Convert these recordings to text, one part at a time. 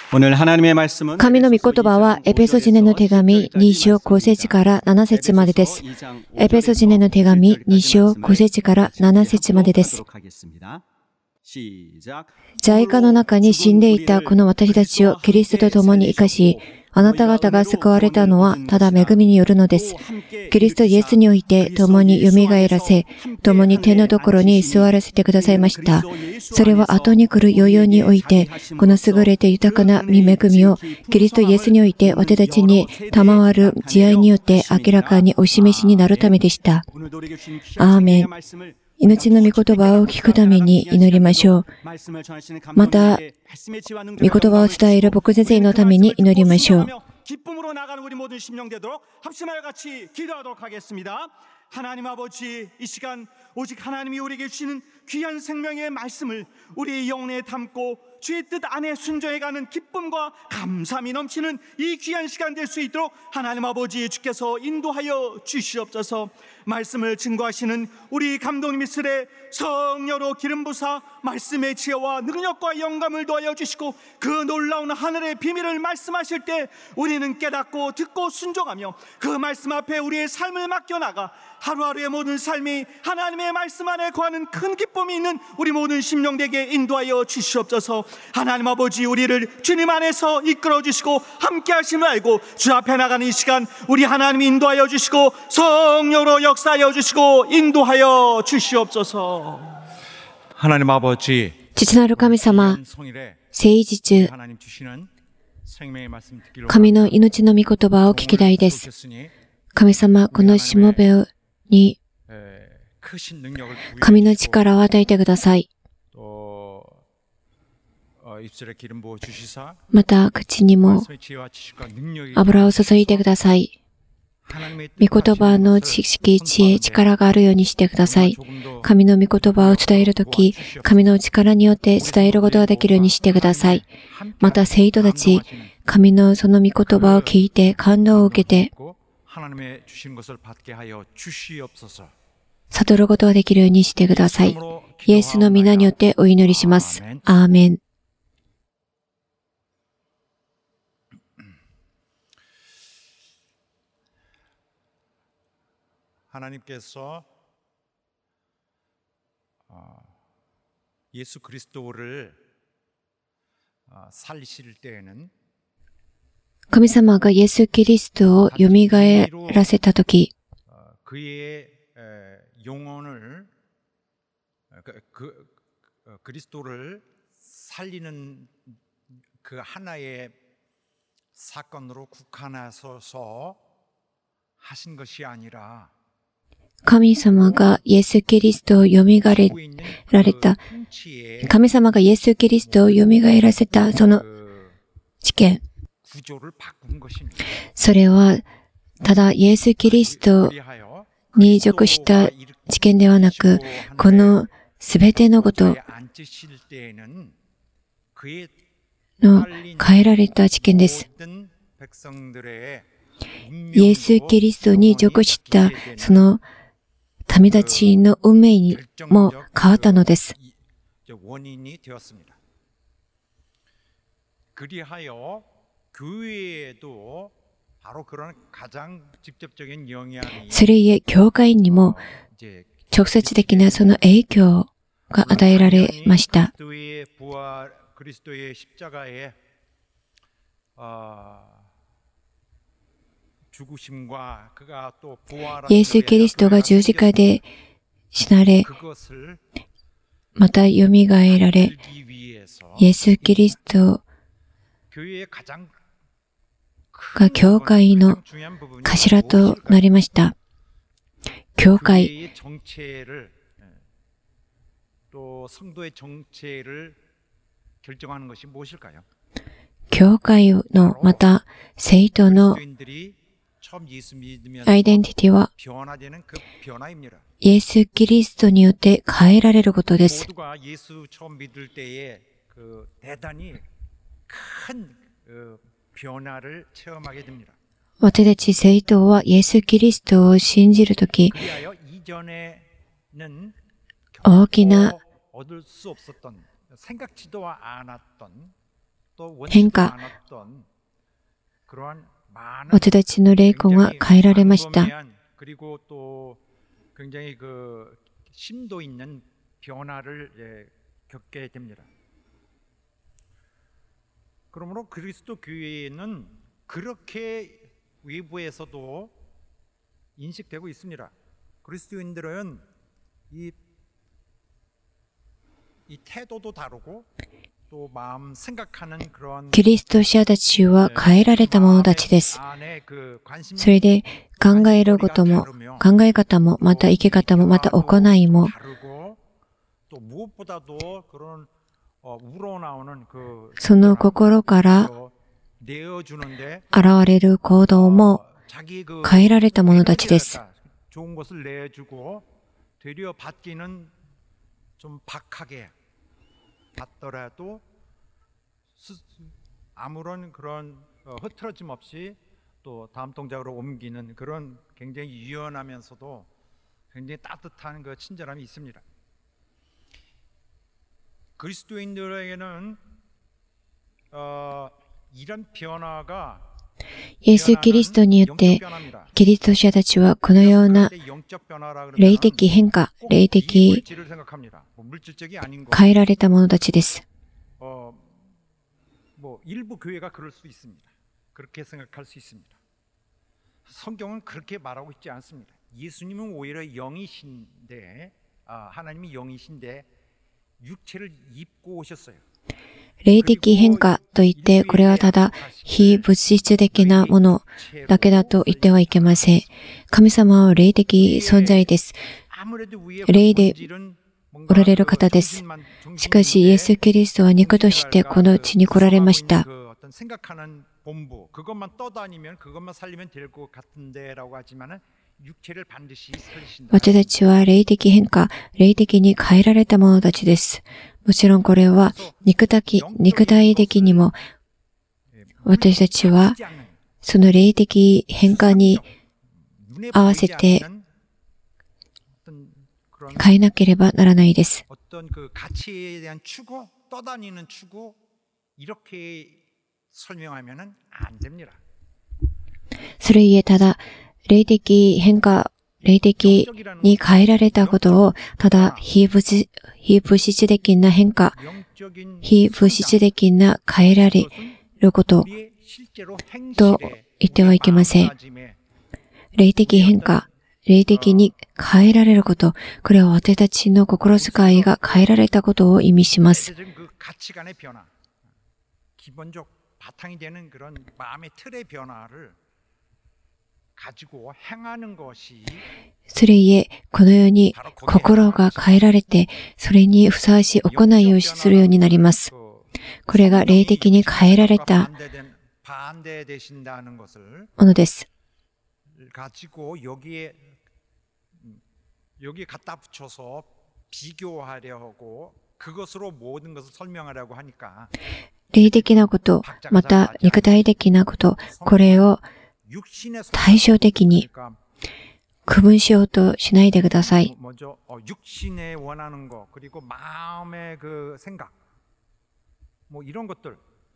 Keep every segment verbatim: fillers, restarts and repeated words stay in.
오늘 하나님의 말씀은 神の御言葉はエペソ人への手紙に章ご節からなな節までです。エペソ人への手紙に章ご節からなな節までです。罪過の中に死んでいたこの私たちをキリストと共に生かし、あなた方が救われたのはただ恵みによるのです。キリストイエスにおいて共に蘇らせ、共に天のところに座らせてくださいました。それは後に来る世々において、この優れて豊かな御恵みをキリストイエスにおいて私たちに賜る慈愛によって明らかにお示しになるためでした。アーメン。命の御言葉を聞くために祈りましょう。また、御言葉を伝える僕先生のために祈りましょう。 말씀을 증거하시는 우리 감독님이스레 성녀로 기름 부사 말씀의 지혜와 능력과 영감을 더하여 주시고 그 놀라운 하늘의 비밀을 말씀하실 때 우리는 깨닫고 듣고 순종하며 그 말씀 앞에 우리의 삶을 맡겨나가 하루하루의 모든 삶이 하나님의 말씀 안에 거하는 큰 기쁨이 있는 우리 모든 심령에게 인도하여 주시옵소서. 하나님 아버지, 우리를 주님 안에서 이끌어 주시고 함께 하심을 알고 주 앞에 나가는 이 시간 우리 하나님이 인도하여 주시고 성령으로 역사하여 주시고 인도하여 주시옵소서. 하나님 아버지, 父なる神様、誠実、神の命の御言葉を聞きたいです。神様、このしもべに神の力を与えてください。また、口にも油を注いでください。御言葉の知識、知恵、力があるようにしてください。神の御言葉を伝えるとき、神の力によって伝えることができるようにしてください。また、生徒たち、神のその御言葉を聞いて感動を受けて、悟ることができるようにしてください。イエスの皆によってお祈りします。アーメン。 하나님께서 예수 그리스도를 살리실 때에는 神様がイエス・キリストを蘇らせたとき、 그의 영혼을 그 그리스도를 살리는 그 하나의 사건으로 국한하셔서 하신 것이 아니라 神様がイエス・キリストを蘇られた、神様がイエス・キリストを蘇らせたその事件、それはただイエス・キリストに属した事件ではなく、このすべてのことの変えられた事件です。イエス・キリストに属したその民たちの運命にも変わったのです。それゆえ、教会にも直接的なその影響が与えられました。イエス・キリストが十字架で死なれ、また蘇られ、イエス・キリストが教会の頭となりました。教会、教会のまた聖徒のアイデンティティはイエス・キリストによって変えられることです。私たち聖徒はイエス・キリストを信じるとき、大きな変化、私たちの霊魂は変えられました。 그리고 또 굉장히 그 심도 있는 변화를 예, 겪게 됩니다. 그러므로 그리스도 교회는 그렇게 외부에서도 인식되고 있습니다. 그리스도인들은 이, 이 태도도 다르고 또 마음 생각하는 그런 キリスト者たちは変えられた者たちです。それで考えることも、考え方も、また生き方も、また行いも、その心から現れる行動も変えられた者たちです。 아무런 그런 흐트러짐 없이 또 다음 동작으로 옮기는 그런 굉장히 유연하면서도 굉장히 따뜻한 그 친절함이 있습니다. 그리스도인들에게는 어, 이런 변화가 イエス・キリストによって、キリスト者たちはこのような霊的変化、霊的変えられた者たちです。 뭐 일부 교회가 그럴 수 있습니다. 그렇게 생각할 수 있습니다. 성경은 그렇게 말하고 있지 않습니다. 예수님은 오히려 영이신데, 아, 하나님이 영이신데 육체를 입고 오셨어요. 霊的変化といって、これはただ非物質的なものだけだと言ってはいけません。神様は霊的存在です。霊でおられる方です。しかし、イエス・キリストは肉としてこの地に来られました。私たちは霊的変化、霊的に変えられた者たちです。もちろんこれは肉体、肉体的にも私たちはその霊的変化に合わせて変えなければならないです。 それゆえただ霊的変化、霊的に変えられたことをただ非物質、非物質的な変化、非物質的な変えられることと言ってはいけません。霊的変化、霊的に変えられること、これは私たちの心遣いが変えられたことを意味します。それゆえ、このように心が変えられて、それにふさわしい行いをするようになります。これが霊的に変えられたものです。 여기에 갖다 붙여서 비교하려고 그것으로 모든 것을 설명하려고 하니까 霊的なこと、また肉体的なこと、これを対照的に区分しようとしないでください。 먼저 육신에 원하는 것 그리고 마음의 그 생각 뭐 이런 것들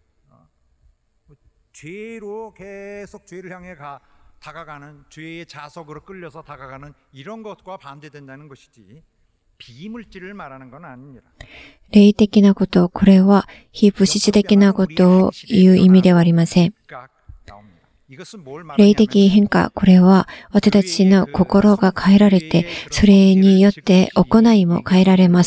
죄로 계속 죄를 향해 가 다가가는 죄의 자석으로 끌려서 다가가는 이런 것과 반대된다는 것이지 비물질을 말하는 건 아닙니다. 霊的なこと、これは非物質的なことを言う意味ではありません。霊的変化、これは私たちの心が変えられて、それによって行いも変えられます。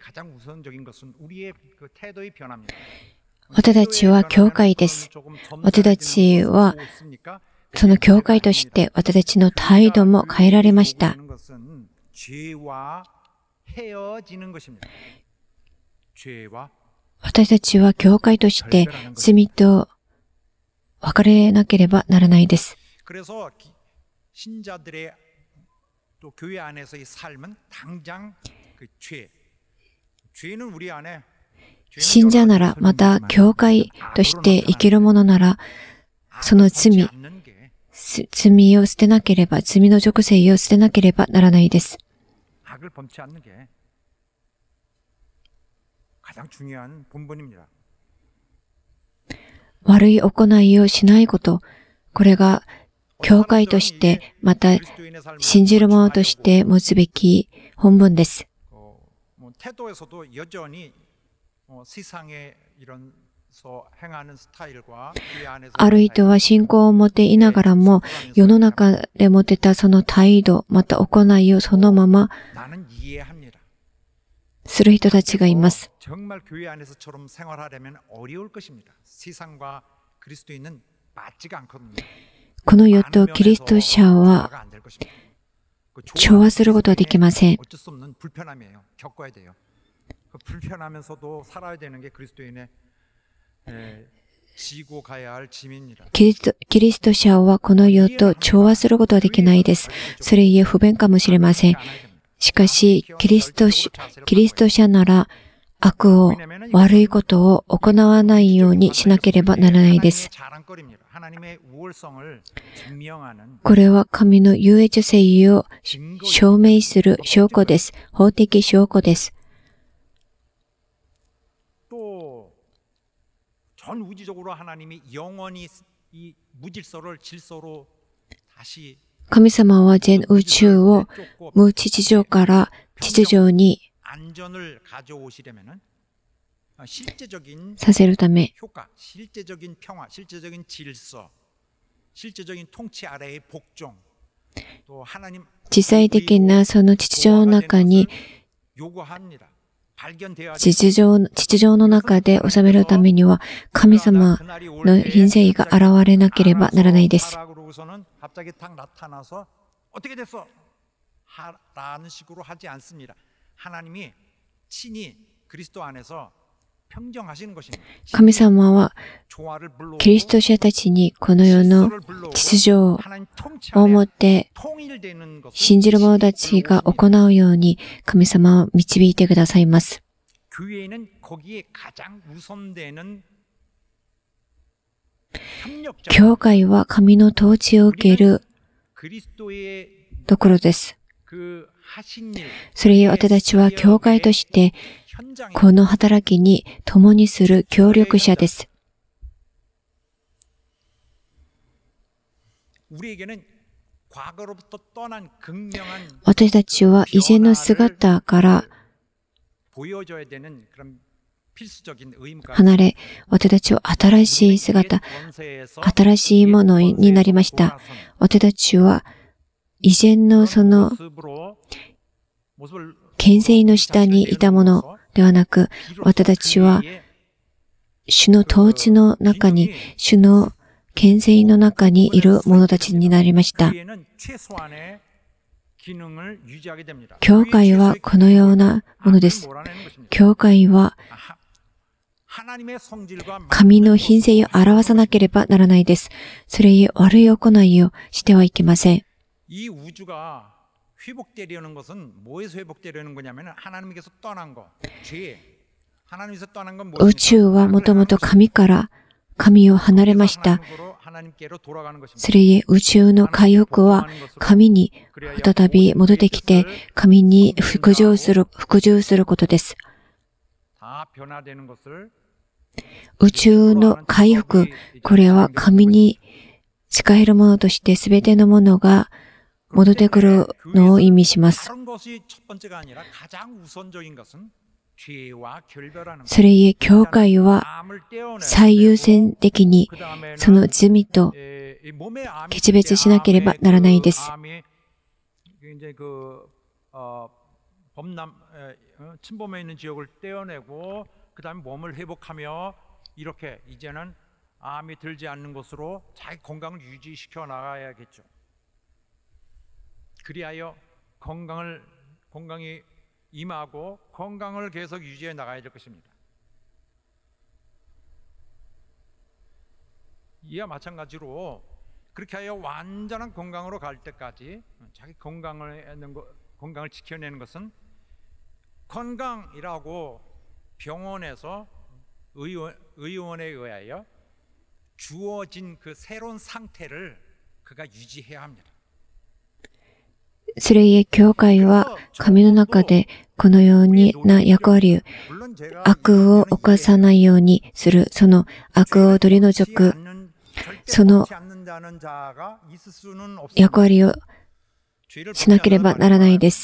私たちは教会です。私たちはその教会として私たちの態度も変えられました。私たちは教会として罪と別れなければならないです。信者なら、また教会として生きるものなら、その罪、罪を捨てなければ、罪の属性を捨てなければならないです。 悪い行いをしないこと、これが教会として、また信じる者として持つべき本分です。ある人は信仰を持っていながらも、世の中で持ってたその態度、また行いをそのままする人たちがいます。この世とキリスト者は調和することはできません。キリスト、キリスト者はこの世と調和することはできないです。それゆえ不便かもしれません。しかし、キリスト、キリスト者なら悪を、悪いことを行わないようにしなければならないです。これは神の優越性を証明する証拠です。法的証拠です。神様は全宇宙を無秩序から秩序にさせるため、実際的なその秩序の中に、秩序、秩序の中で収めるためには、神様の品性が現れなければならないです。神様はキリスト者たちにこの世の秩序をもって信じる者たちが行うように神様は導いてくださいます。教会は神の統治を受けるところです。それゆえ私たちは教会としてこの働きに共にする協力者です。私たちは以前の姿から離れ、私たちは新しい姿、新しいものになりました。私たちは以前のその権勢の下にいたものではなく、私たちは主の統治の中に、主の権勢の中にいる者たちになりました。教会はこのようなものです。教会は神の品性を表さなければならないです。それゆえ悪い行いをしてはいけません。 회복되려는 것은 뭐에서 회복되려는 거냐면 하나님께서 떠난 거, 죄. 하나님께서 떠난 건 뭐예요? 宇宙はもともと神から神を離れました。それゆえ宇宙の回復は神に再び戻ってきて神に服従する、服従することです。宇宙の回復、これは神に仕えるものとしてすべてのものが戻ってくるのを意味します。それゆえ、教会は最優先的にその罪と決別しなければならないです。 그리하여 건강을 건강이 임하고 건강을 계속 유지해 나가야 될 것입니다. 이와 마찬가지로 그렇게 하여 완전한 건강으로 갈 때까지 자기 건강을 하는 거, 건강을 지켜내는 것은 건강이라고 병원에서 의원, 의원에 의하여 주어진 그 새로운 상태를 그가 유지해야 합니다. それゆえ教会は神の中でこのような役割を、悪を犯さないようにする、その悪を取り除く、その役割をしなければならないです。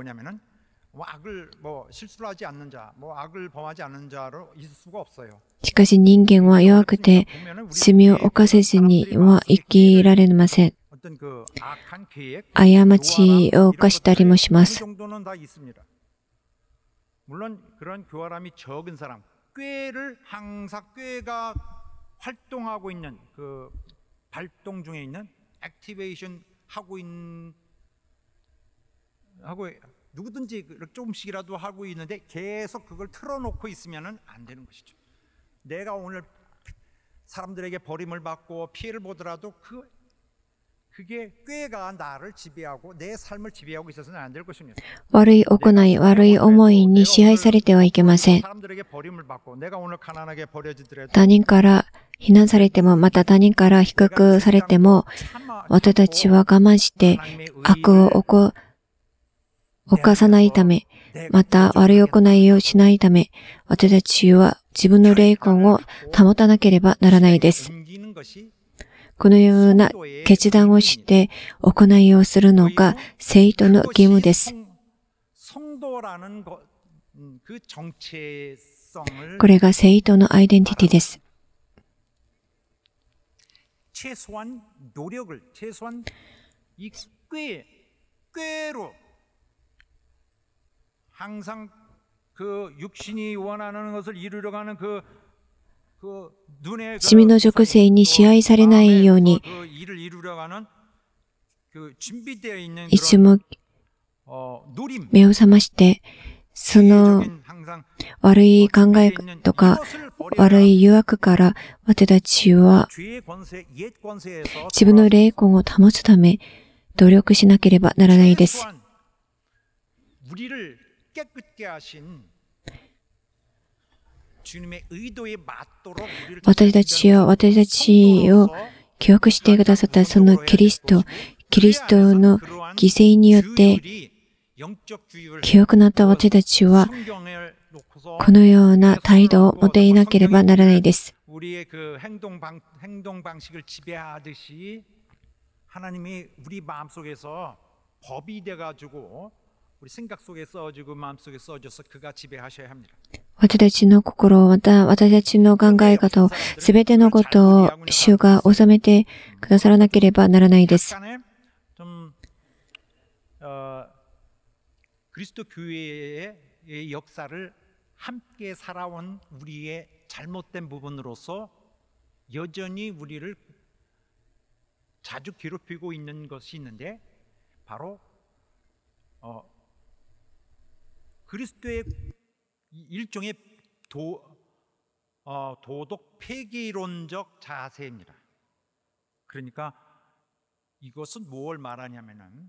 しかし人間は弱くて罪を犯せずには生きられません。過ちを犯したりもします。 물론 그런 교활함이 적은 사람, 꾀를 항상 꾀가 활동하고 있는 그 발동 중에 있는 액티베이션 하고 있는 하고 누구든지 조금씩이라도 하고 있는데 계속 그걸 틀어놓고 있으면은 안 되는 것이죠. 내가 오늘 사람들에게 버림을 받고 피해를 보더라도 그 그게 꾀가 나를 지배하고 내 삶을 지배하고 있어서는 안 될 것입니다. 悪い行い、悪い思いに支配されてはいけません。他人から非難されても、また他人から比較されても、私たちは我慢して悪を起こ、犯さないため、また悪い行いをしないため、私たちは自分の霊魂を保たなければならないです。このような決断をして行いをするのが聖徒の義務です。これが聖徒のアイデンティティです。 최소한 노력을, 최소한 이 꾀, 꾀로 항상 그 육신이 원하는 것을 이루려가는 그 罪の属性に支配されないように、いつも目を覚まして、その悪い考えとか悪い誘惑から私たちは自分の霊魂を保つため努力しなければならないです。私たちを、私たちを記憶してくださったそのキリスト、キリストの犠牲によって清くなった私たちはこのような態度を持っていなければならないです。私たちの心、また私たちの考え方を、すべてのことを主が収めてくださらなければならないです。 그리스도 교회의 역사를 함께 살아온 우리의 잘못된 부분으로서 여전히 우리를 자주 괴롭히고 있는 것이 있는데 바로 어, 그리스도의 일종의 도, 어, 도덕 폐기론적 자세입니다. 그러니까 이것은 뭘 말하냐면은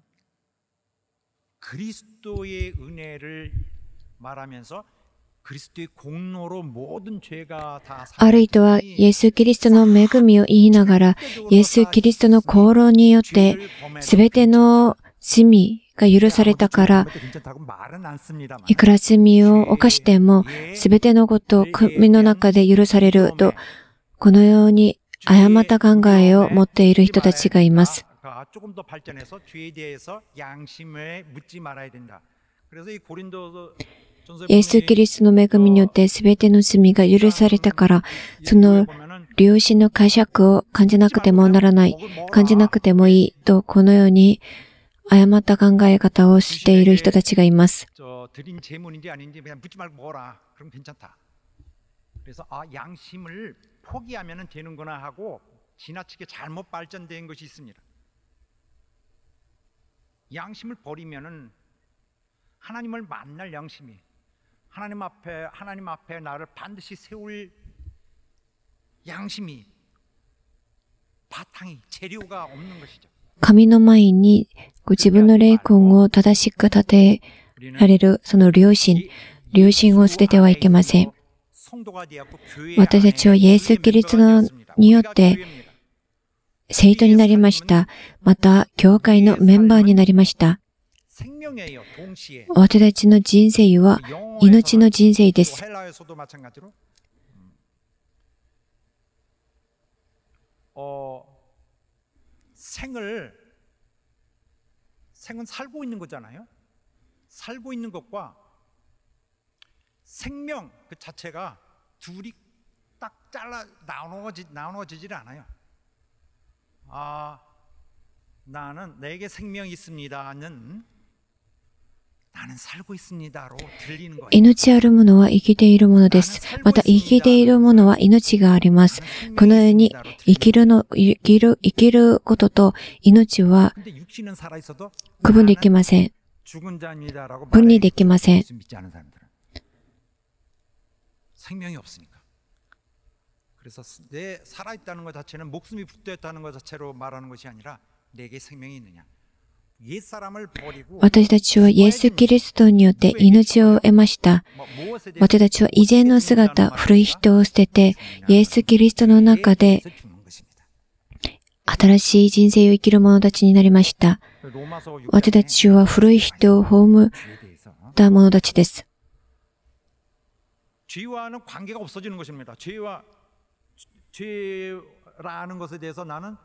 그리스도의 은혜를 말하면서 그리스도의 공로로 모든 죄가 다 あるいはイエス・キリストの恵みを言いながら、イエス・キリストの功労によってすべての罪が許されたから、いくら罪を犯してもすべてのことを神の中で許されると、このように誤った考えを持っている人たちがいます。 조금 더 발전해서 죄에 대해서 양심에 묻지 말아야 된다. 그래서 이 고린도 イエス・キリストの恵みによってすべての罪が許されたから、その良心の解釈を感じなくてもならない、感じなくてもいいと、このように誤った考え方をしている人たちがいます。 드린 제문인지 아닌지 그냥 묻지 말고 먹어라. 그럼 괜찮다. 그래서 아 양심을 포기하면 되는구나 하고 지나치게 잘못 발전된 것이 있습니다. 양심을 버리면은 하나님을 만날 양심이 하나님 앞에 하나님 앞에 나를 반드시 세울 양심이 바탕이 재료가 없는 것이죠. 神の前にご自分の霊魂を正しく立てられるその良心、良心を捨ててはいけません。私たちはイエス・キリストによって聖徒になりました。また、教会のメンバーになりました。 생명이에요. 동시에. 私たちの人生は命の人生です。 헬라어에서도 마찬가지로 어, 생을 생은 살고 있는 거잖아요. 살고 있는 것과 생명 그 자체가 둘이 딱 잘라 나누어지, 나누어지질 않아요. 아, 나는 내게 생명이 있습니다는 나는 살고 있습니다로 들리는 거예요. 命あるものは生きているものです。また生きているものは命があります。このように生きるの、生きる、生きることと命は 근데 육신은 살아 있어도 区分できません。 죽은 자입니다라고 分離できません。 믿지 않은 사람들은 생명이 없으니까. 그래서 내 살아 있다는 것 자체는 목숨이 붙어 있다는 것 자체로 말하는 것이 아니라 내게 생명이 있느냐. 私たちはイエス・キリストによって命を得ました。私たちは以前の姿、古い人を捨てて、イエス・キリストの中で新しい人生を生きる者たちになりました。私たちは古い人を葬った者たちです。 죄와는 관계가 없어지는 것입니다. 죄와 죄라는 것에 대해서 나는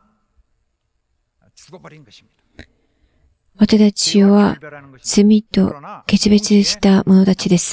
죽어버린 것입니다. 私たちは罪と決別した者たちです。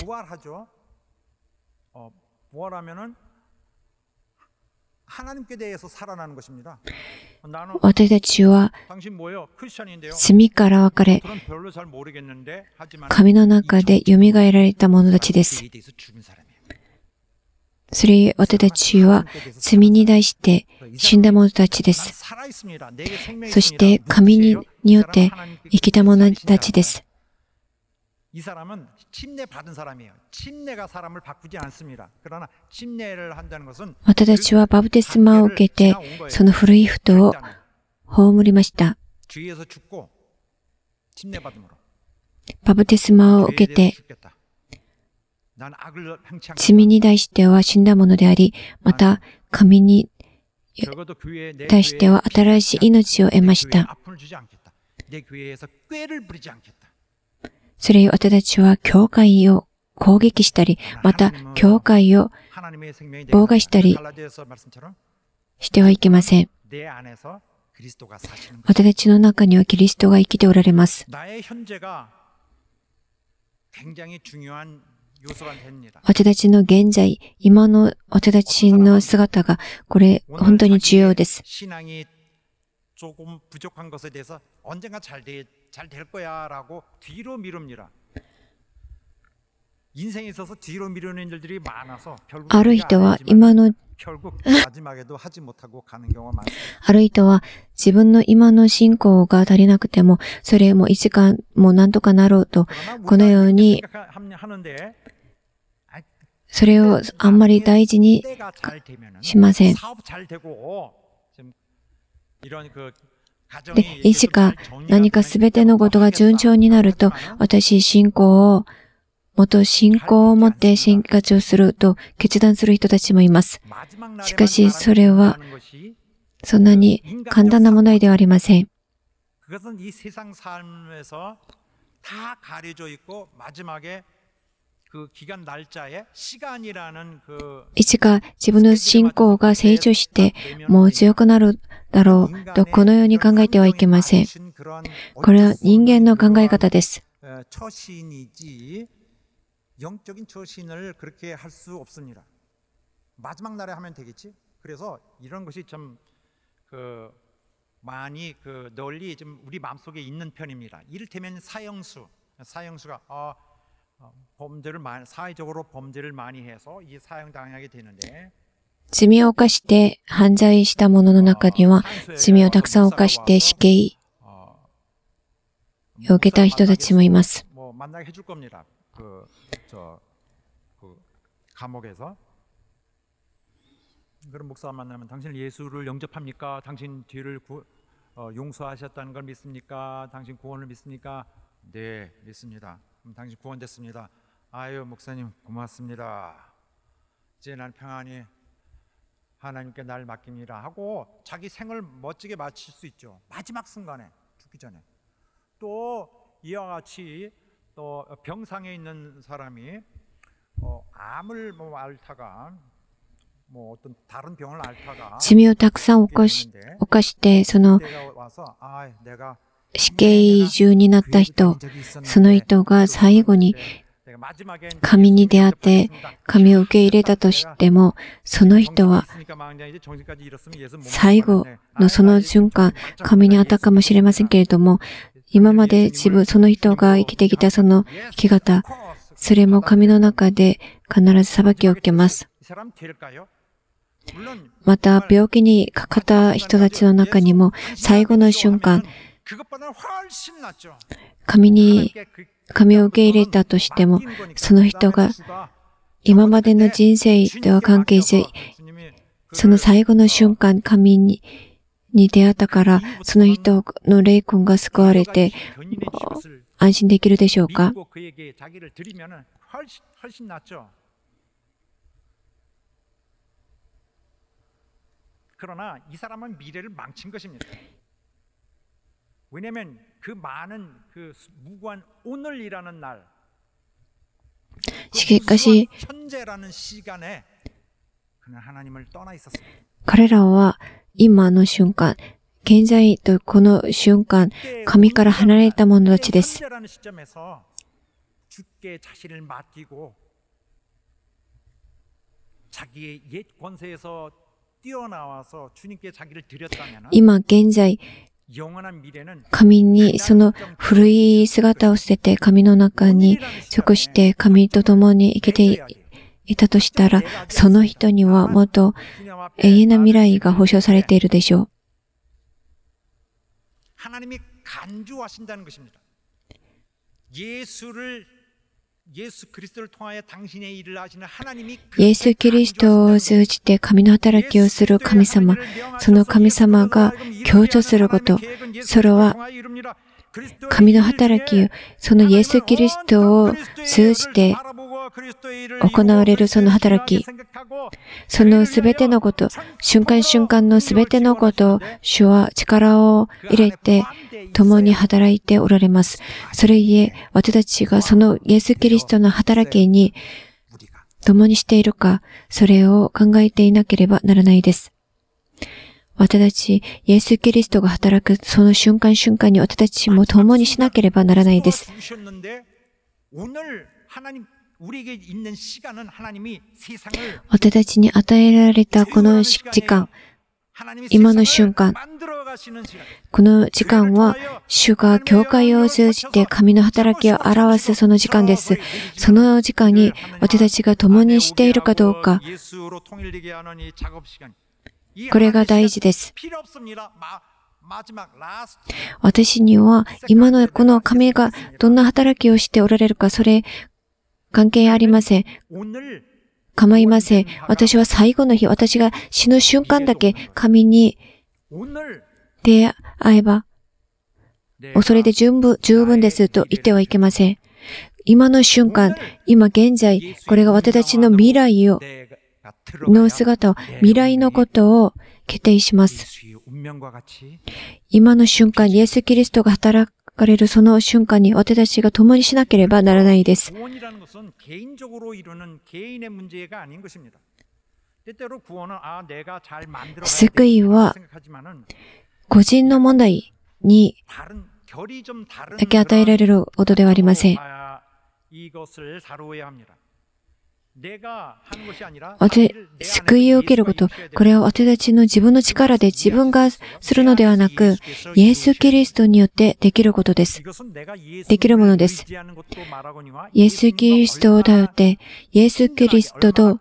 하나님께 대해서 살아나는 것입니다. 私たちは 당신 뭐예요? 크리스천인데요. 罪から分かれ、 그런 별로 잘 모르겠는데 하지만 神の中で蘇られた者たちです。 죄에 대해서 죽은 사람이에요. それゆえ私たちは罪に対して死んだ者たちです。 살아 있습니다. 내게 생명이 そして神によって生きた者たちです。 이 사람은 침례 받은 사람이에요. 침례가 사람을 바꾸지 않습니다. 그러나 침례를 한다는 것은 私たちはバプテスマを受けて、その古い人を葬りました。 죄에서 죽고 침례 받음으로 バプテスマを受けて、 난 악을 행치 않겠다. 罪に対しては死んだものであり、また神に 적어도 교회에 내 対しては新しい命を得まし 교회에 た。 아픔을 주지 않겠다. 내 교회에서 꾀를 부리지 않겠다. それゆえ私たちは教会を攻撃したり、また教会を 하나님의 생명이 내 妨害したり 갈라디아서 말씀처럼 してはいけません。 내 안에서 그리스도가 사시는 것. 私たちの中にはキリストが生きておられます。 나의 현재가 굉장히 중요한 요소가 됩니다. 私たちの現在、今の私たちの姿が、これ本当に重要です。 신앙이 조금 부족한 것에 대해서 언젠가 잘 돼, 잘 될 거야라고 뒤로 미룹니다. 인생에 있어서 뒤로 미루는 일들이 많아서 결국 ある人は今の 결국 마지막에도 하지 못하고 가는 경우가 많습니다. ある人は自分の今の信仰が足りなくても、それもいつかもう何とかなろうと、このように、それをあんまり大事にしません。で、いつか何かすべてのことが順調になると、私信仰を、もっと信仰を持って生活をすると決断する人たちもいます。しかし、それは、そんなに簡単な問題ではありません。 그것은 이 세상 삶에서 다 가려져 있고 마지막에 그 기간 날짜에 시간이라는 그 いつか自分の信仰が成長して、もう強くなるだろうと、このように考えてはいけません。これは人間の考え方です。 처신이지 영적인 처신을 그렇게 할 수 없습니다. 마지막 날에 하면 되겠지. 그래서 이런 것이 좀 그 많이 그 널리 좀 우리 마음속에 있는 편입니다. 이를테면 사형수, 사형수가 어, 어, 범죄를 많이 사회적으로 범죄를 많이 해서 이 사형 당하게 되는데. 罪を犯して犯罪した者の中には、罪をたくさん犯して死刑を受けた人たちもいます。 뭐 만나게 해줄 겁니다. 그 저 그 감옥에서. 그런 목사 만나면 당신 예수를 영접합니까? 당신 죄를 구, 어, 용서하셨다는 걸 믿습니까? 당신 구원을 믿습니까? 네, 믿습니다. 그럼 당신 구원됐습니다. 아유, 목사님 고맙습니다. 이제 난 평안히 하나님께 날 맡깁니다 하고 자기 생을 멋지게 마칠 수 있죠. 마지막 순간에 죽기 전에. 또 이와 같이 또 병상에 있는 사람이 어, 암을 뭐 앓다가 뭐 어떤 다른 병을 앓다가 罪をたくさん犯し、犯して、その 때가 와서 아, 내가 死刑囚になった人、その人が最後に神に出会って神を受け入れたとしても、その人は最後のその瞬間、神に会ったかもしれませんけれども、今まで自分、その人が生きてきたその生き方、それも神の中で必ず裁きを受けます。また、病気にかかった人たちの中にも、最後の瞬間、神に、神を受け入れたとしても、その人が今までの人生では関係して、その最後の瞬間、神に、に出会ったから、その人の霊魂が救われて、安心できるでしょうか？ 그러나 이 사람은 미래를 망친 것입니다. 왜냐하면 그 많은 그 무고한 오늘이라는 날, 그 무수한 현재라는 시간에 그는 하나님을 떠나 있었습니다. 彼らは今の瞬間、現在とこの瞬間、神から離れた者たちです。 현재라는 시점에서 주께 자신을 맡기고 자기의 옛 권세에서 뛰어나와서 주님께 자기를 드렸다면 今現在、神にその古い姿を捨てて神の中に属して神と共に生きていたとしたら、その人にはもっと永遠な未来が保証されているでしょう。 하나님이 간주하신다는 것입니다. 예수를 예수 그리스도를 통하여 당신의 일을 하시는 하나님이 イエス・キリストを通じて神の働きをする神様、その神様が強調すること、それは神の働きを、そのイエス・キリストを通じて行われるその働き、そのすべてのこと、瞬間瞬間のすべてのことを主は力を入れて共に働いておられます。それゆえ、私たちがそのイエス・キリストの働きに共にしているか、それを考えていなければならないです。私たち、イエス・キリストが働くその瞬間瞬間に私たちも共にしなければならないです。私たちに与えられたこの時間、今の瞬間、この時間は主が教会を通じて神の働きを表すその時間です。その時間に私たちが共にしているかどうか、これが大事です。私には今のこの神がどんな働きをしておられるか、それ関係ありません。構いません。私は最後の日、私が死ぬ瞬間だけ神に出会えば、それで十分、十分ですと言ってはいけません。今の瞬間、今現在、これが私たちの未来を、の姿を、未来のことを決定します。今の瞬間、イエス・キリストが働かれるその瞬間に私たちが共にしなければならないです。救いは個人の問題にだけ与えられることではありません。救いを受けること、これは私たちの自分の力で自分がするのではなく、イエス・キリストによってできることです。できるものです。イエス・キリストを頼って、イエス・キリストと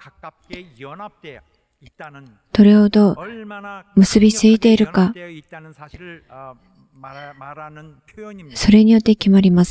どれほど結びついているか、それによって決まります。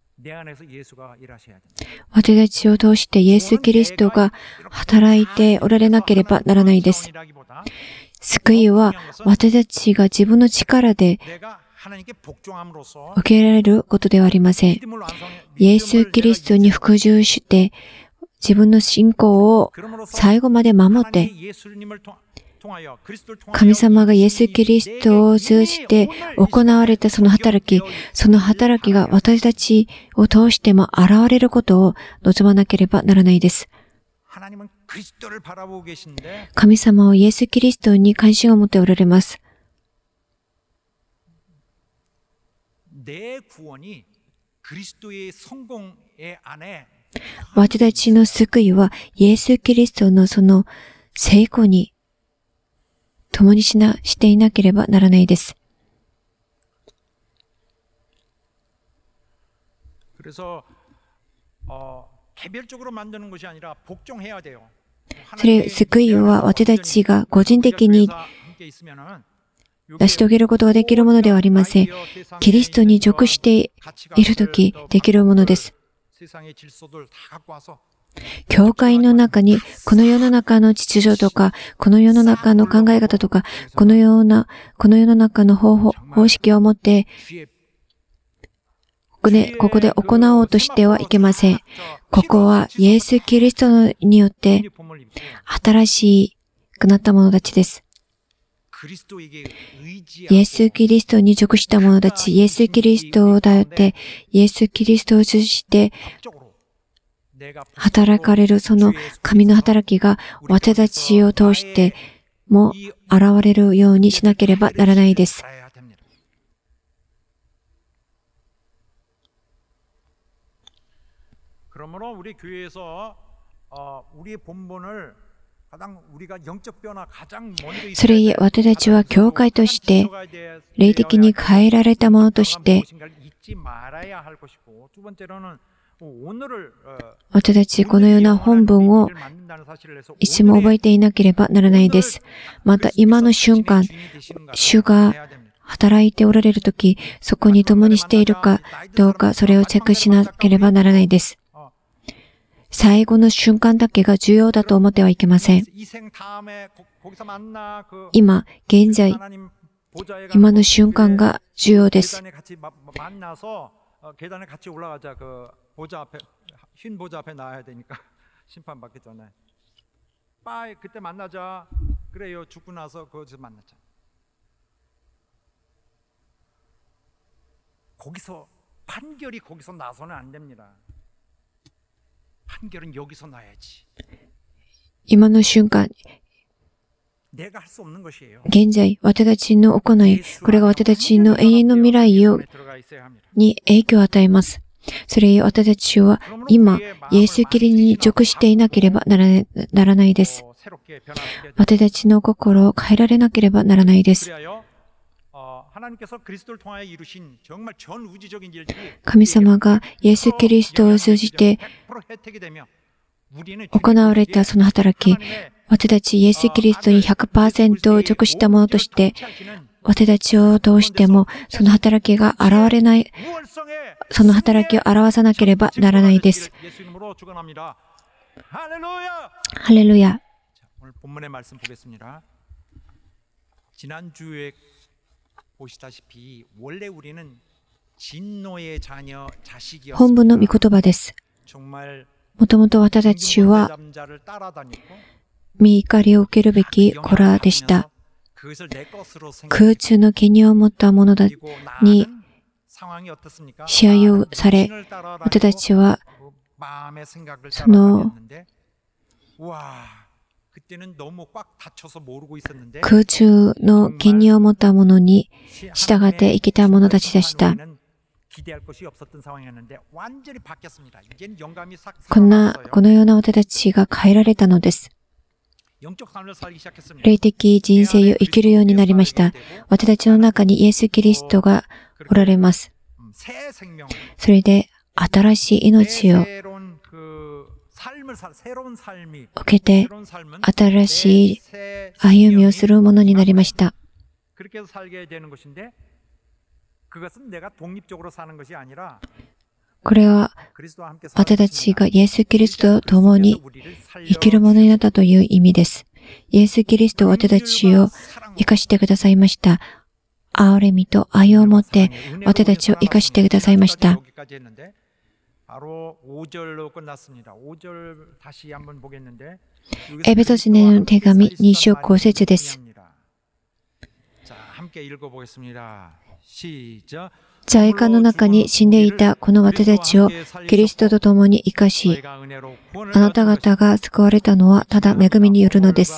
私たちを通してイエス・キリストが働いておられなければならないです。救いは私たちが自分の力で受けられることではありません。イエス・キリストに服従して自分の信仰を最後まで守って、 神様がイエス・キリストを通じて行われたその働き、その働きが私たちを通しても現れることを望まなければならないです。神様はイエス・キリストに関心を持っておられます。私たちの救いはイエス・キリストのその成功に共にしな、していなければならないです。それ、救いは私たちが個人的に成し遂げることができるものではありません。キリストに属しているときできるものです。教会の中に、この世の中の秩序とか、この世の中の考え方とか、このような、この世の中の方法、方式を持って、ここで、ここで行おうとしてはいけません。ここはイエス・キリストによって、新しくなった者たちです。イエス・キリストに属した者たち、イエス・キリストを頼って、イエス・キリストを通じて、働かれるその神の働きが私たちを通しても現れるようにしなければならないです。それゆえ私たちは教会として霊的に変えられたものとして私たちこのような本文をいつも覚えていなければならないです。また今の瞬間、主が働いておられるとき、そこに共にしているかどうか、それをチェックしなければならないです。最後の瞬間だけが重要だと思ってはいけません。今、現在、今の瞬間が重要です。 거기서 판결이 거기서 나서는 안 됩니다. 판결은 여기서 나야지. 今の瞬間、 내가 할 수 없는 것이에요. 現在、私たちの行い、これが私たちの永遠の未来をに影響を与えます。それゆえ私たちは今、イエス・キリストに属していなければならない、ならないです。私たちの心を変えられなければならないです。神様がイエス・キリストを通じて行われたその働き、私たちイエス・キリストに ひゃくパーセント 属したものとして、私たちを通してもその働きが現れない、その働きを表さなければならないです。ハレルヤ。本文の御言葉です。もともと私たちは御怒りを受けるべき子らでした。空中の権威を持った者だに支配をされ、私たちはその空中の権威を持った者に従って生きた者たちでした。こんな、このような私たちが変えられたのです。霊的人生を生きるようになりました。私たちの中にイエス・キリストがおられます。それで新しい命を受けて新しい歩みをするものになりました。これは私たちがイエス・キリストと共に生きるものになったという意味です。イエス・キリストは私たちを生かしてくださいました。憐れみと愛を持って私たちを生かしてくださいました。エペソビトへの手紙に章ご節です。 함께 읽어보겠습니다. 시작. 在家の中に死んでいたこの私たちをキリストと共に生かし、あなた方が救われたのはただ恵みによるのです。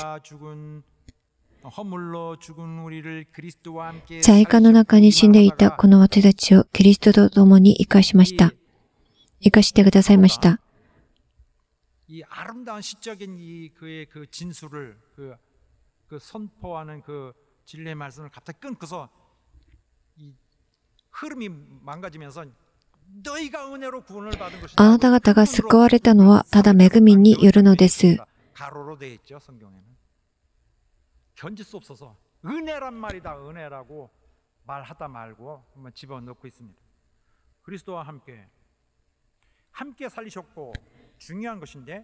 在家の中に死んでいたこの私たちをキリストと共に生かしました。生かしてくださいました。 이 아름다운 시적인 이 그의 그 진술을 그, 그 선포하는 그 진리의 말씀을 갑자기 끊고서 이 흐름이 망가지면서 너희가 은혜로 구원을 받은 것이다. あなた方が救われたのはただ恵みによるのです。 가로로 되어 있죠, 성경에는. 견딜 수 없어서 은혜란 말이다, 은혜라고 말하다 말고 한번 집어넣고 있습니다. 그리스도와 함께 함께 살리셨고 중요한 것인데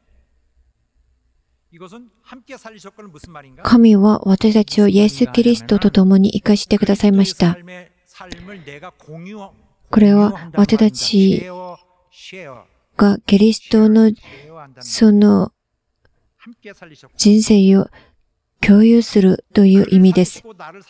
이것은 함께 살리셨고는 무슨 말인가? 神は私たちをイエス・キリストと共に生かしてくださいました。これは私たちがキリストのその人生を共有するという意味です。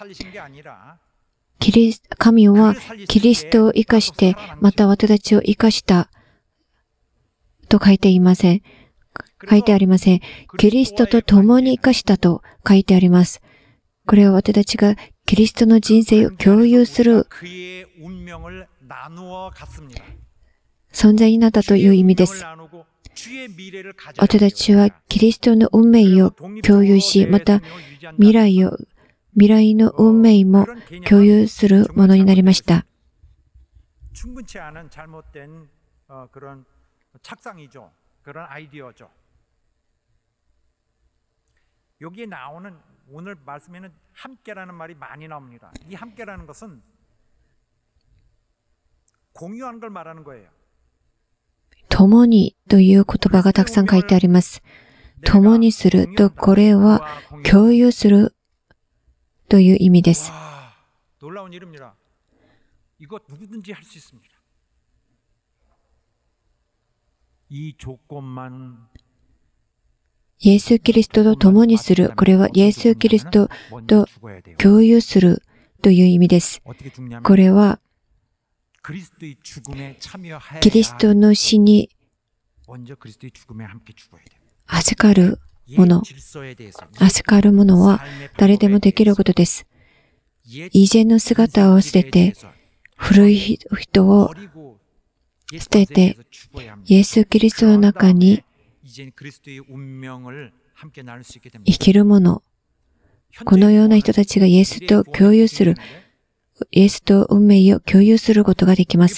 キリス神はキリストを生かして、また私たちを生かしたと書いていません。書いてありません。キリストと共に生かしたと書いてあります。これは私たちがキリストの人生を共有する存在になったという意味です。私たちはキリストの運命を共有し、また未来を、未来の運命も共有するものになりました。 착상이죠. 그런 아이디어죠. 여기에 나오는 오늘 말씀에는 함께라는 말이 많이 나옵니다. 이 함께라는 것은 공유한 걸 말하는 거예요. 共にという言葉がたくさん書いてあります。共にすると、これは共有するという意味です。 놀라운 일입니다. 이거 누구든지 할 수 있습니다. 이 조건만 イエス・キリストと共にする。これはイエス・キリストと共有するという意味です。これはキリストの死に預かるもの、預かるものは誰でもできることです。以前の姿を捨てて、古い人を捨てて、イエス・キリストの中に生きるもの、このような人たちがイエスと共有する、イエスと運命を共有することができます。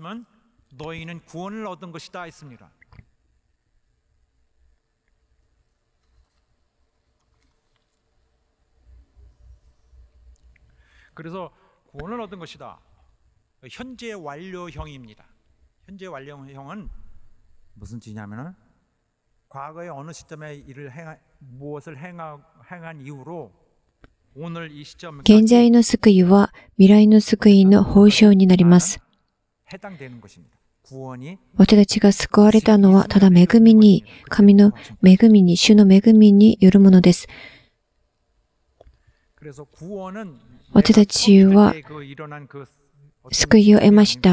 그래서 구원을 얻은 것이다. 현재 완료형입니다. 현재 완료형은 무슨 뜻이냐면은 과거에 어느 시점에 일을 행하, 무엇을 행하, 행한 이후로 오늘 이 시점 現在の救いは未来の救いの報酬になります。 해당되는 것입니다. 구원이 私たちが救われたのはただ恵みに、神の恵みに、主の恵みによるものです。 그래서 구원은 私たちは救いを得ました。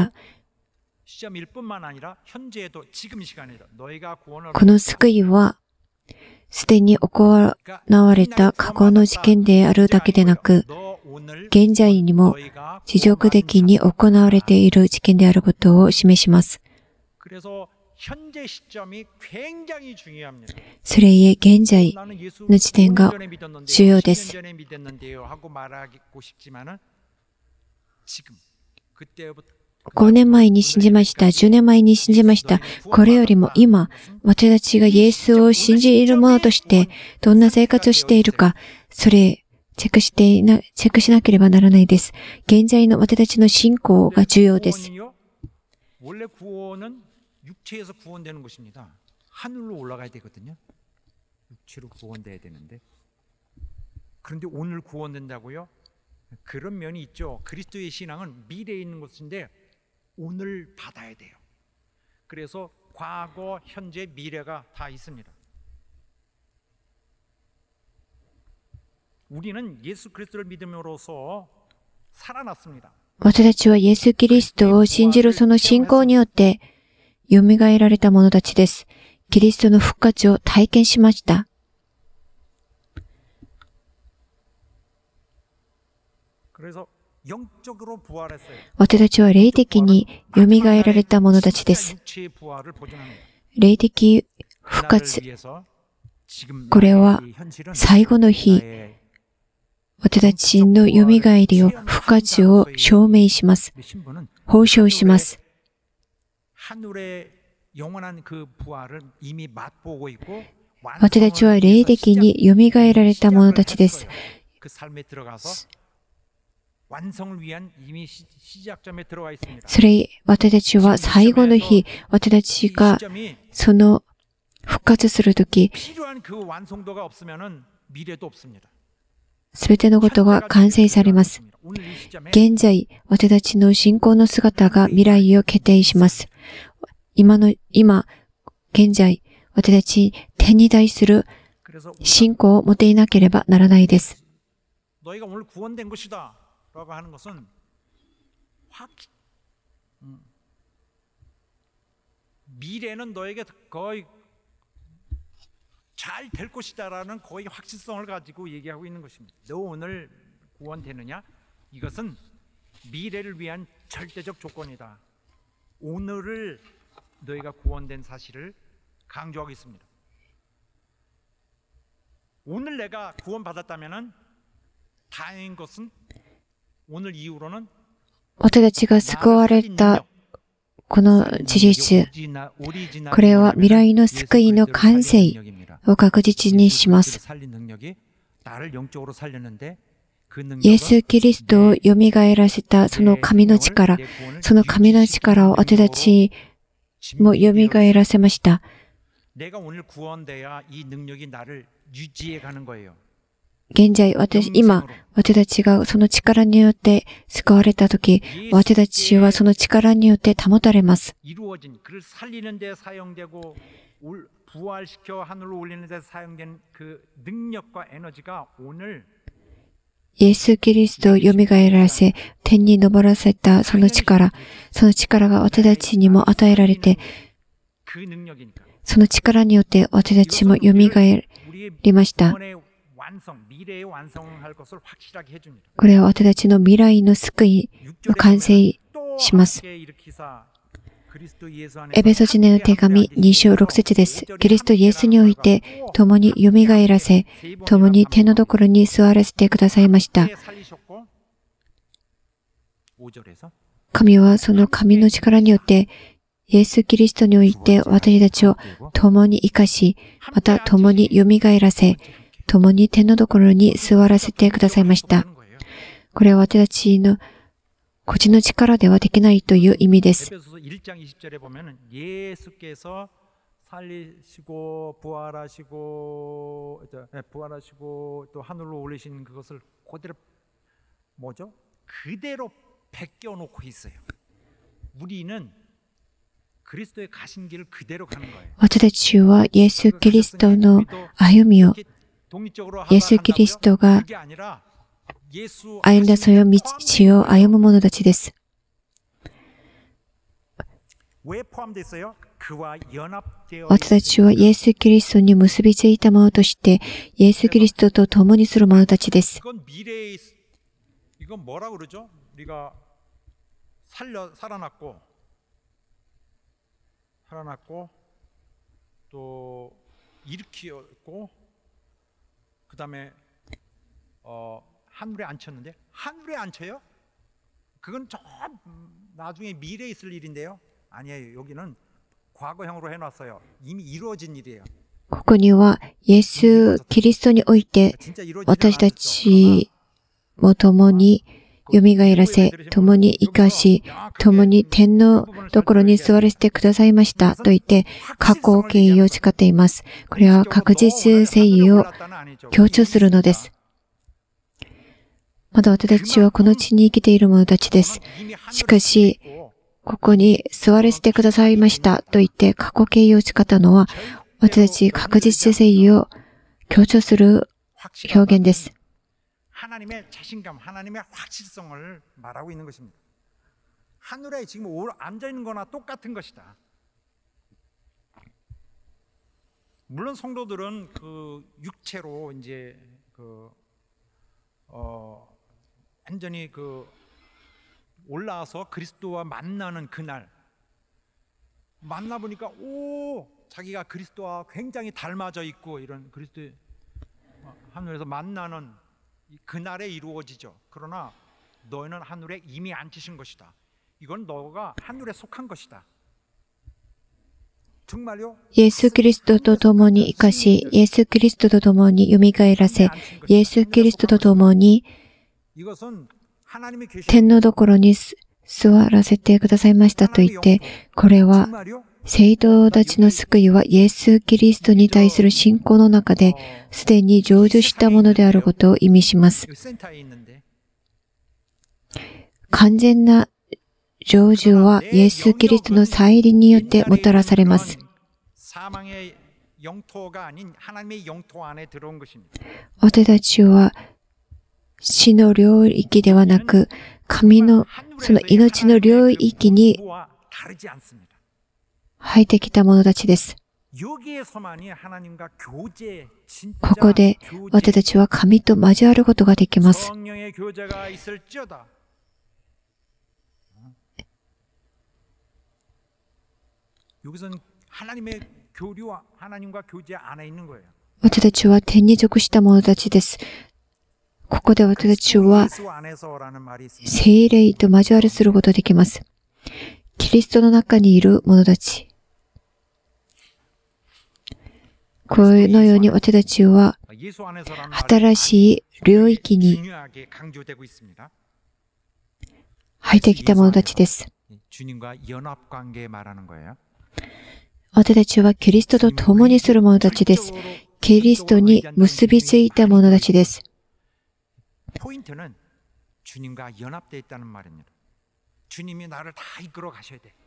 この救いは、すでに行われた過去の事件であるだけでなく、現在にも持続的に行われている事件であることを示します。それゆえ現在の時点が重要です。ごねんまえに信じました。じゅうねんまえに信じました。これよりも今、私たちがイエスを信じる者として、どんな生活をしているか、それ、チェックしていな、チェックしなければならないです。現在の私たちの信仰が重要です。 육체에서 구원되는 것입니다. 하늘로 올라가야 되거든요. 육체로 구원돼야 되는데. 그런데 오늘 구원된다고요? 그런 면이 있죠. 그리스도의 신앙은 미래에 있는 것인데 오늘 받아야 돼요. 그래서 과거, 현재, 미래가 다 있습니다. 우리는 예수 그리스도를 믿음으로써 私たちはイエス・キリストを信じるその信仰によって蘇られた者たちです。キリストの復活を体験しました。私たちは霊的に蘇られた者たちです。霊的復活。これは最後の日、私たちの蘇りを、復活を証明します。保証します。私たちは霊的に蘇られた者たちです。それ、私たちは最後の日、私たちがその復活するとき、すべてのことが完成されます。現在、私たちの信仰の姿が未来を決定します。今の、今、現在、私たち天に対する信仰を持っていなければならないです。 잘 될 것이다라는 거의 확실성을 가지고 얘기하고 있는 것입니다. 너 오늘 구원되느냐? 이것은 미래를 위한 절대적 조건이다. 오늘을 너희가 구원된 사실을 강조하고 있습니다. 오늘 내가 구원받았다면은 다행인 것은 오늘 이후로는 私たちが救われたこの事実、これは未来の救いの完成を確実にします。イエス・キリストを蘇らせたその神の力、その神の力を私たちも蘇らせました。現在、私、今、私たちがその力によって救われたとき、私たちはその力によって保たれます。イエス・キリストを蘇らせ、天に昇らせたその力、その力が私たちにも与えられて、その力によって私たちも蘇りました。これは私たちの未来の救いを完成します。エペソ人への手紙に章ろく節です。キリストイエスにおいて共に蘇らせ、共に天のところに座らせてくださいました。神はその神の力によってイエス・キリストにおいて私たちを共に生かし、また共に蘇らせ、共に天のところに座らせてくださいました。これは私たちの個人の力ではできないという意味です。私たちはイエス・キリストの歩みをイエス・キリストが歩んだその道を歩む者たちです。私たちはイエス・キリストに結びついた者として、イエス・キリストと共にする者たちです。 그다음에 어 하늘에 앉혔는데 하늘에 앉혀요? 그건 저 나중에 미래에 있을 일인데요. 아니에요. 여기는 과거형으로 해놨어요. 이미 이루어진 일이에요. ここにはイエス・キリストにおいて私たちも共に蘇らせ、共に生かし、共に天のところに座らせてくださいましたと言って過去形を使っています。これは確実性を強調するのです。まだ私たちはこの地に生きている者たちです。しかし、ここに座らせてくださいましたと言って過去形を使ったのは、私たち確実性を強調する表現です。 하나님의 자신감, 하나님의 확실성을 말하고 있는 것입니다. 하늘에 지금 앉아 있는 거나 똑같은 것이다. 물론 성도들은 그 육체로 이제 그 어 완전히 그 올라와서 그리스도와 만나는 그날 만나 보니까 오 자기가 그리스도와 굉장히 닮아져 있고 이런 그리스도 하늘에서 만나는 그날에 이루어지죠. 그러나 너희는 하늘에 이미 앉으신 것이다. 이건 너가 하늘에 속한 것이다. 정말요? イエス・キリストと共に生かし、イエス・キリストと共に蘇らせ、イエス・キリストと共に天のどころに座らせてくださいましたと言って、これは聖徒たちの救いはイエス・キリストに対する信仰の中ですでに成就したものであることを意味します。完全な成就はイエス・キリストの再臨によってもたらされます。私たちは死の領域ではなく、神のその命の領域に入ってきた者たちです。ここで私たちは神と交わることができます。私たちは天に属した者たちです。ここで私たちは聖霊と交わりすることができます。キリストの中にいる者たち。このように私たちは新しい領域に入ってきた者たちです。私たちはキリストと共にする者たちです。キリストに結びついた者たちです。 포인트는 주님과 연합되어 있다는 말입니다. 주님이 나를 다 이끌어 가셔야 돼.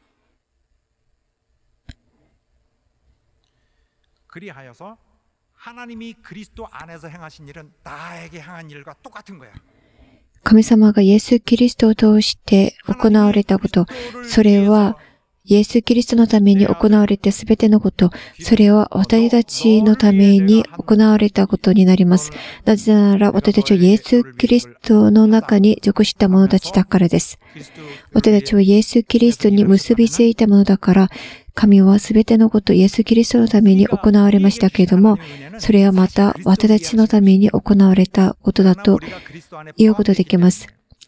그리하여서 하나님이 그리스도 안에서 행하신 일은 나에게 행한 일과 똑같은 거야. 神様がイエス・キリストを通して行われたこと、それはイエス・キリストのために行われたすべてのこと、それは私たちのために行われたことになります。なぜなら私たちはイエス・キリストの中に属した者たちだからです。私たちはイエス・キリストに結びついたものだから、神はすべてのこと、イエス・キリストのために行われましたけれども、それはまた私たちのために行われたことだと言うことができます。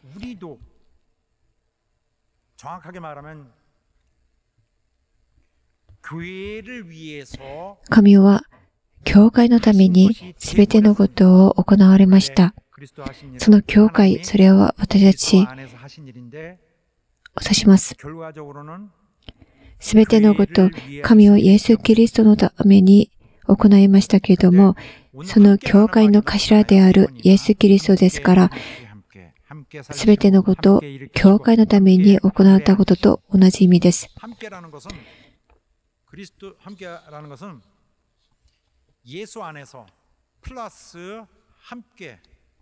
神は教会のためにすべてのことを行われました。その教会、それは私たちを指します。すべてのこと、神はイエス・キリストのために行いましたけれども、その教会の頭であるイエス・キリストですから、すべてのことを教会のために行ったことと同じ意味です。 그리스도 함께라는 것은 예수 안에서 플러스 함께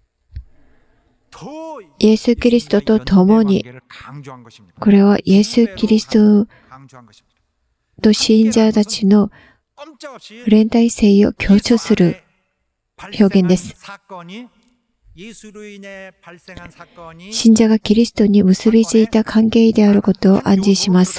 イエス・キリストと共に、これはイエス・キリストと信者たちの連帯性を強調する表現です。信者がキリストに結びついた関係であることを暗示します。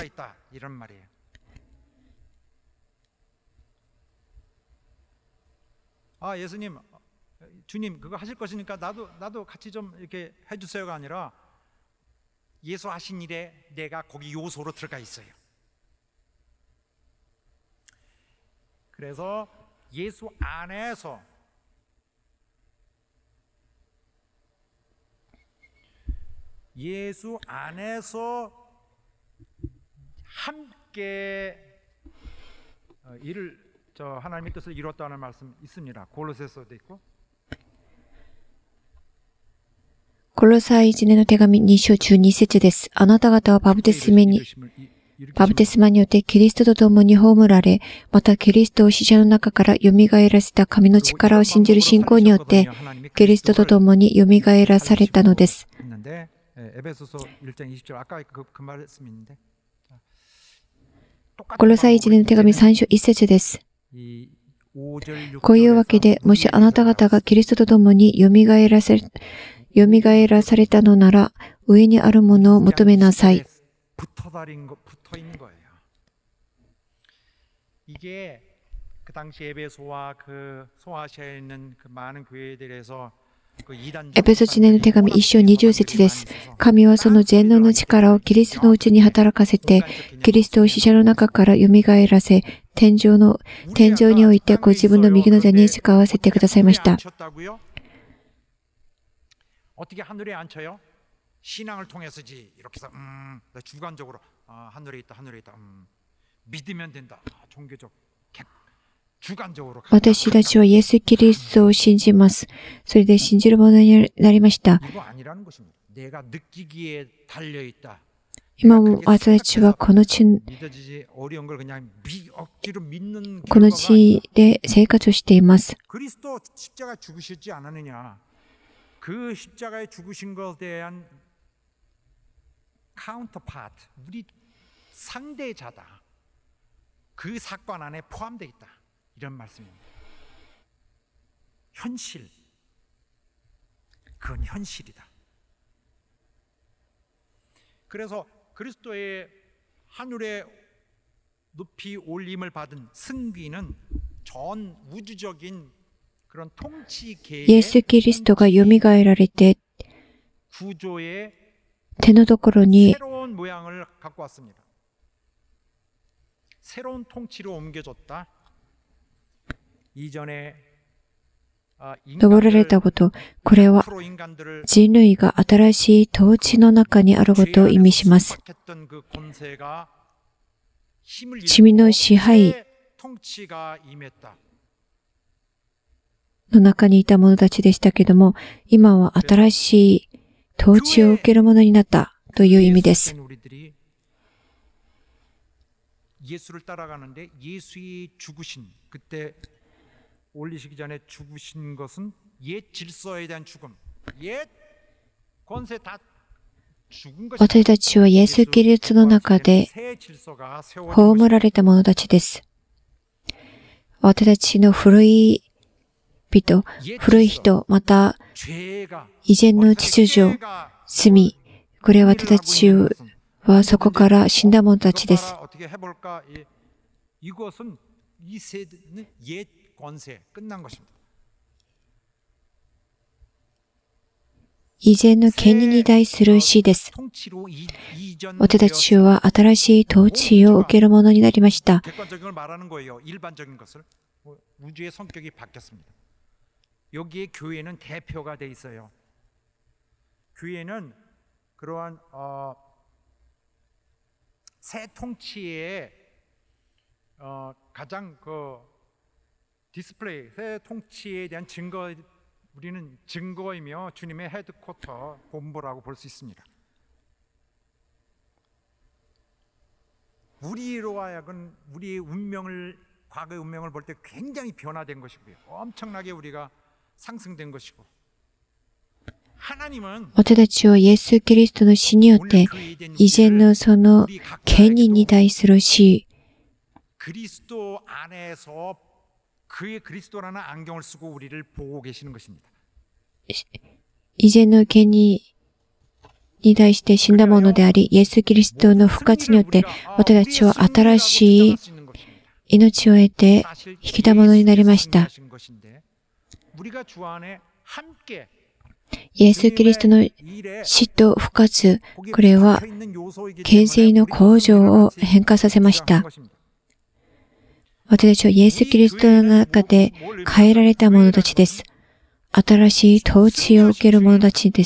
아, 예수님, 주님 그거 하실 것이니까 나도 나도 같이 좀 이렇게 해주세요가 아니라 예수 하신 일에 내가 거기 요소로 들어가 있어요. 그래서 예수 안에서 예수 안에서 함께 일을 저 하나님의 뜻을 이뤘다는 말씀 있습니다. 골로새서도 있고. コロサイいちねんの手紙に章じゅうに節です。あなた方はバプテスマにバプテスマによってキリストと共に葬られ、またキリストを死者の中から蘇らせた神の力を信じる信仰によって、キリストと共に蘇らされたのです。コロサイいちねんの手紙さん章いち節です。こういうわけで、もしあなた方がキリストと共に蘇らせ、蘇らされたのなら、上にあるものを求めなさい。エペソいちねんの手紙いち章にじゅう節です。神はその全能の力をキリストのうちに働かせて、キリストを死者の中から蘇らせ、天上の、天上においてご自分の右の手に使わせてくださいました。私たちはイエス・キリストを信じます。それで信じるものになりました。今も私たちはこの地、この地で生活をしています。 그 십자가에 죽으신 것에 대한 카운터파트, 우리 상대자다. 그 사건 안에 포함되어 있다. 이런 말씀입니다. 현실, 그건 현실이다. 그래서 그리스도의 하늘에 높이 올림을 받은 승귀는 전 우주적인 イエス・キリストが蘇られて、手のところに登られたこと、これは人類が新しい統治の中にあることを意味します。罪の支配の中にいた者たちでしたけども、今は新しい統治を受けるものになったという意味です。私たちはイエス・キリストの中で葬られた者たちです。私たちの古い人、古い人、また以前の秩序、罪、これは私たちはそこから死んだ者たちです。以前の権利に対する死です。私たちは新しい統治を受けるものになりました。 여기에 교회는 대표가 돼 있어요. 교회는 그러한 어, 새 통치의 어, 가장 그 디스플레이, 새 통치에 대한 증거, 우리는 증거이며 주님의 헤드쿼터 본부라고 볼 수 있습니다. 우리로 하여금 우리의 운명을 과거의 운명을 볼 때 굉장히 변화된 것이고요. 엄청나게 우리가 상승된 것이고 하나님은 私たちはイエス・キリストの死によって以前のその権利に対する死 그리스도 안에서 그의 그리스도라는 안경을 쓰고 우리를 보고 계시는 것입니다. 以前の権利に対して死んだものであり、イエス・キリストの復活によって私たちは新しい命を得て生きたものになりました。イエス・キリストの死と復活、これは権勢の向上を変化させました。私たちはイエス・キリストの中で変えられた者たちです。新しい統治を受ける者たちです。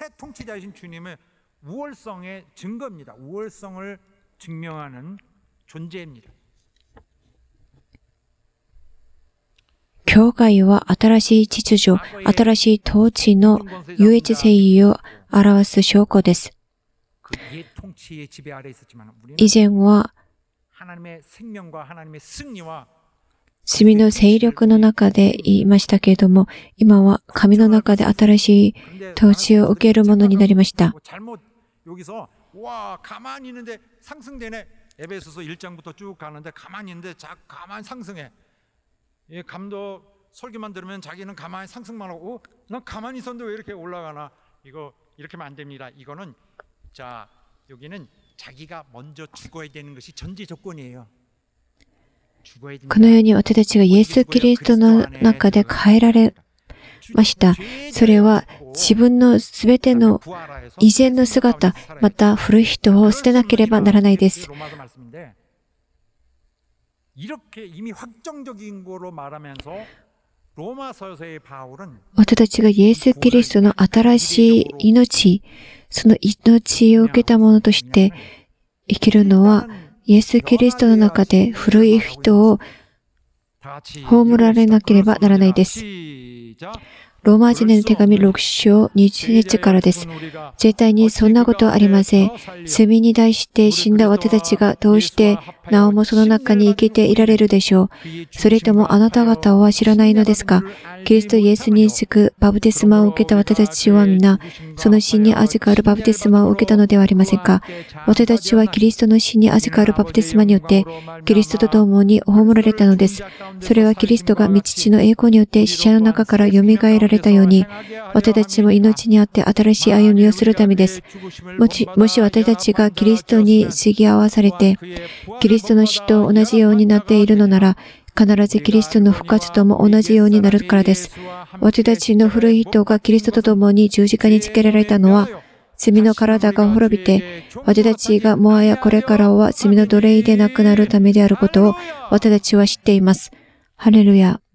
教会は新しい秩序、新しい統治の優越性を表す証拠です。 以前は罪の勢力の中でいましたけれども、今は神の中で新しい統治を受けるものになりました。このように私たちがイエス・キリストの中で変えられました。それは自分のすべての以前の姿、また古い人を捨てなければならないです。私たちがイエス・キリストの新しい命、その命を受けたものとして生きるのは、イエス・キリストの中で古い人を葬られなければならないです。ローマ人への手紙ろく章にじゅう節からです。絶対にそんなことはありません。罪に対して死んだ私たちがどうしてなおもその中に生きていられるでしょう。それともあなた方は知らないのですか？キリストイエスにつくバプテスマを受けた私たちは皆、その死に預かるバプテスマを受けたのではありませんか？私たちはキリストの死に預かるバプテスマによって、キリストと共に葬られたのです。それはキリストが御父の栄光によって死者の中から蘇られたように、私たちも命にあって新しい歩みをするためです。もし、もし私たちがキリストに継ぎ合わされて、キリストの死と同じようになっているのなら、必ずキリストの復活とも同じようになるからです。私たちの古い人がキリストと共に十字架につけられたのは、罪の体が滅びて、私たちがもはやこれからは罪の奴隷でなくなるためであることを私たちは知っています。ハレルヤ。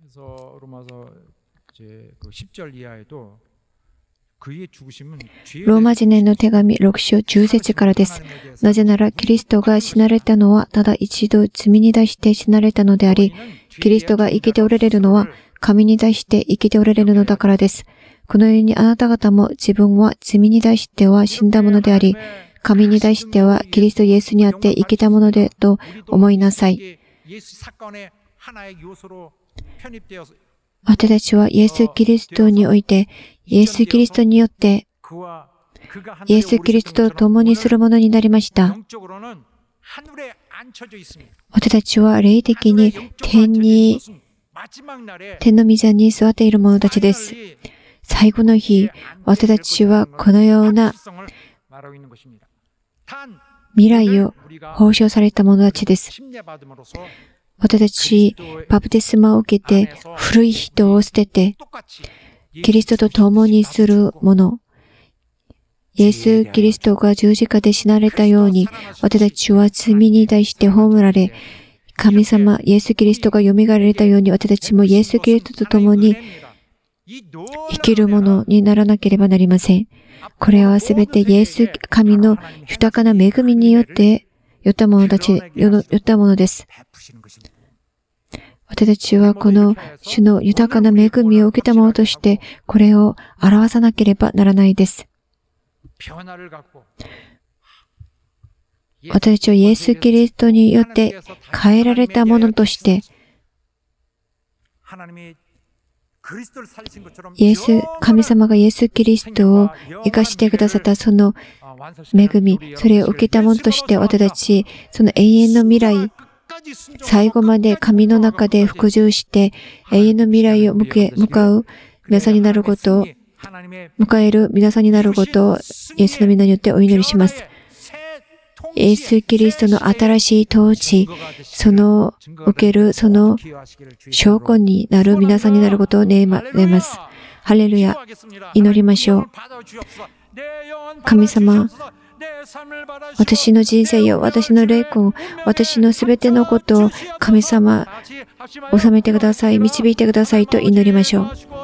ローマ人への手紙ろく章じゅう節からです。なぜならキリストが死なれたのはただ一度罪に対して死なれたのであり、キリストが生きておられるのは神に対して生きておられるのだからです。このようにあなた方も自分は罪に対しては死んだものであり、神に対してはキリストイエスにあって生きたものでと思いなさい。私たちはイエス・キリストにおいて、イエス・キリストによって、イエス・キリストと共にするものになりました。私たちは霊的に天に、天の御座に座っている者たちです。最後の日、私たちはこのような未来を報奨された者たちです。私たち、バプテスマを受けて、古い人を捨てて、キリストと共にするもの。イエス・キリストが十字架で死なれたように、私たちは罪に対して葬られ、神様、イエス・キリストが蘇られたように、私たちもイエス・キリストと共に生きるものにならなければなりません。これはすべてイエス、神の豊かな恵みによって、よった者たち、よったものです。私たちはこの主の豊かな恵みを受けたものとして、これを表さなければならないです。私たちはイエス・キリストによって変えられたものとして、イエス、神様がイエス・キリストを生かしてくださったその恵み、それを受けたものとして私たち、その永遠の未来、最後まで神の中で服従して永遠の未来を向け、向かう皆さんになることを、迎える皆さんになることをイエスの皆によってお祈りします。イエス・キリストの新しい統治、その受ける、その証拠になる皆さんになることを願います。ハレルヤ、祈りましょう。神様、私の人生よ、私の霊魂、私のすべてのことを神様、収めてください、導いてくださいと祈りましょう。